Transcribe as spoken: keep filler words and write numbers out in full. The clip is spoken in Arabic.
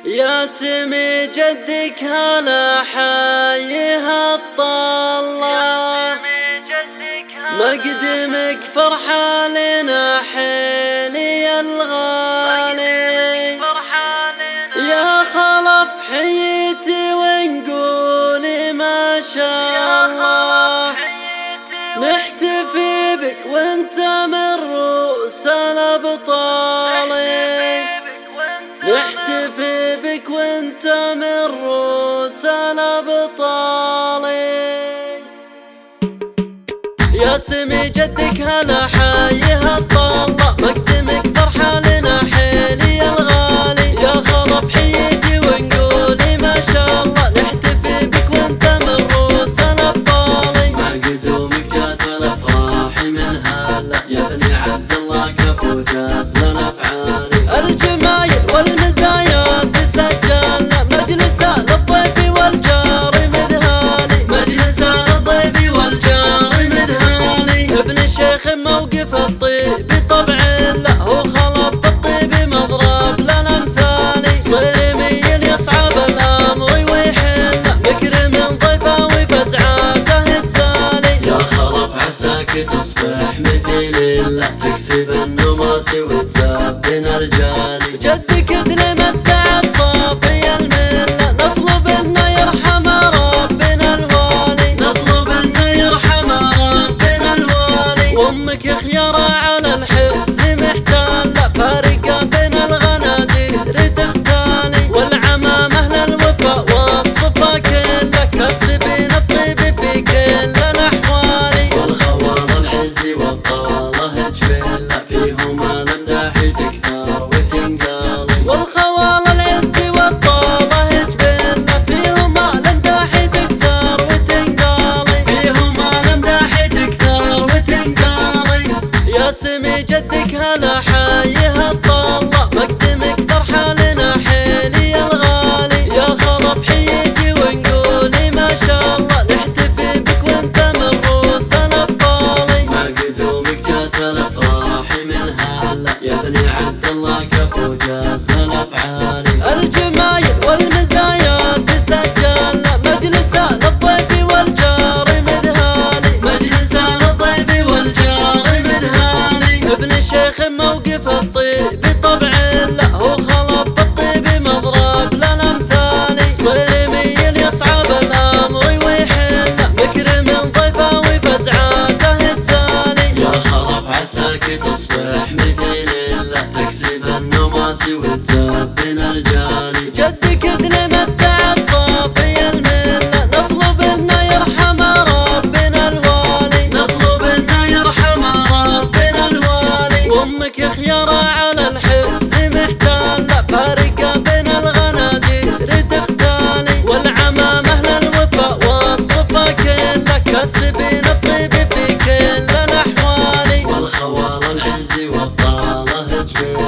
يا سمي جدك هلا حايها الطلة، مقدمك فرحة لنا حيلي الغالي. يا خلف حييتي ونقولي ما شاء الله، نحتفي بك وانت من رؤوس الأبطال، نحتفي بك وانت من رؤوس الأبطال. يا سمي جدك هلا حايها الطلة، مقدمك فرحة لنا حيلي الغالي. يا خلف حييتي ونقولي ما شاء الله، نحتفي بك وانت من رؤوس الأبطال. مع قدومك جات الأفراح من هلا، يا بني عبد الله كفو جاز للأفعال. الجمايل والمزايا تسجل، مجلسه للضيف والجار مذهالي، مجلسه للضيف والجار مذهالي. ابن الشيخ موقف الطيب طبع له، هو خلط بالطيب مضرب للأمثال. صيرمي يصعب الأمر ويحل، مكرم ضيفه وفزعاته تزالي. يا خلف عساك تصبح مثيل الله، تكسب النماس وتزبن رجالي. جدك ادلم السعد صافي المله، نطلب انه يرحم ربنا الوالي، نطلب انه يرحم ربنا الوالي. وامك خيارة على الحسن محتالة، فارقة بين الغنادير تختالي. والعمام اهل الوفا والصفا كله، كسبين الطيب في كل الاحوال. والخوال العز والطالة جبله، فيهم الامداح تكثر وتنقالي. والخوال العز والطالة جبله، فيهم الامداح تكثر وتنقالي، فيهم الامداح تكثر وتنقالي. يا سمي جدك هلا حايها الطلة، مقدمك فرحة لنا حيلي الغالي. يا خلف حييتي ونقولي ما شاء الله، نحتفي بك وانت من رؤوس الأبطال. مع قدومك جات الافراح من هلا، يا بني عبد الله كفو جاز للافعال. الجمايل والمزايا تسجل، مجلسه للضيف والجار مذهالي، مجلسه للضيف والجار مذهالي. ابن الشيخ موقف الطيب طبع له، هو خلط بالطيب مضرب للأمثال. صيرمي يصعب الأمر ويحل، مكرم ضيفه وفزعاته تزالي. يا خلف عساك تصبح مثيل الله، تكسب النماس وتزبن رجالي. جدك ادلم السعد صافي المله، نطلب انه يرحم ربنا الوالي، نطلب انه يرحم ربنا الوالي. وامك خيارة على الحسن محتالة، فارقة بين الغنادير تختالي. والعمام اهل الوفا والصفا كله، كسبين الطيب في كل الاحوال. والخوال العز والطالة جبله،